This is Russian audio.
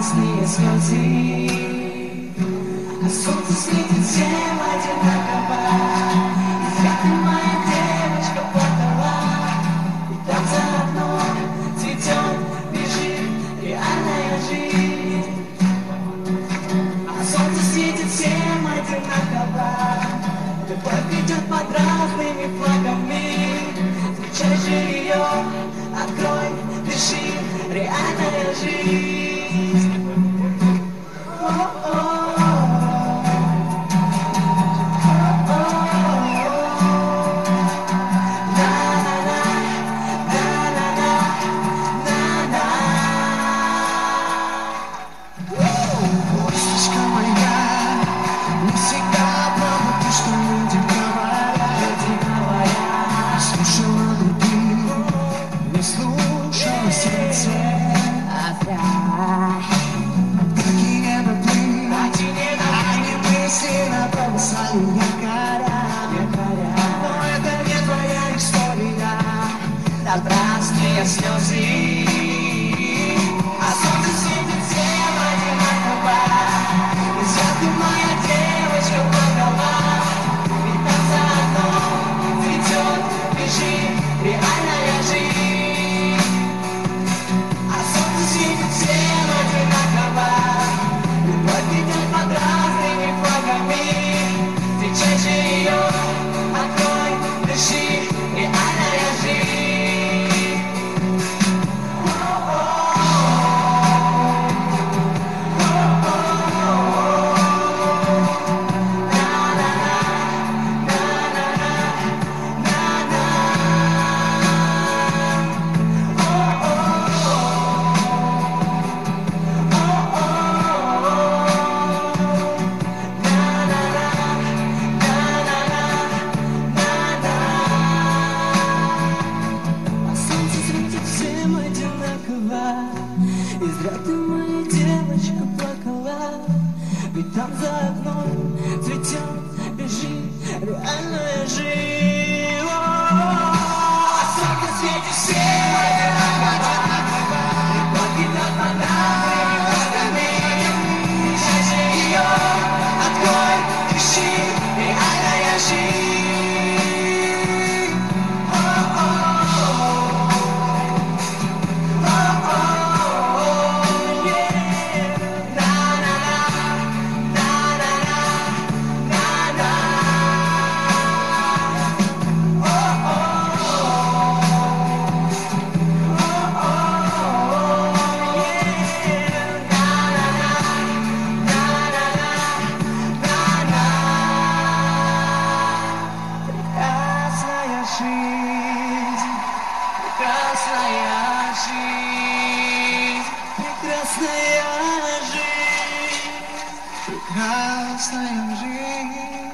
напрасные слезы. А солнце светит всем одинаково, и зря ты, моя девочка, плакала. И там за окном цветет, бежит реальная жизнь. А солнце светит всем одинаково, любовь идет под разными флагами. Встречай же ее, открой, дыши, реальная жизнь. Напрасные слезы. А солнце светит всем одинаково, и зря ты, моя девочка, плакала. Ведь там за окном цветет, бежит реальная жизнь. А солнце светит всем одинаково, любовь идет под разными флагами. Встречай же ее, открой, дыши, реальная жизнь. И зря ты, моя девочка, плакала. Ведь там за окном цветет, бежит реальная жизнь. А солнце светит всем одинаково, любовь идет под разными флагами. Встречай же ее, открой, дыши, реальная жизнь. Прекрасная жизнь, прекрасная жизнь, прекрасная жизнь.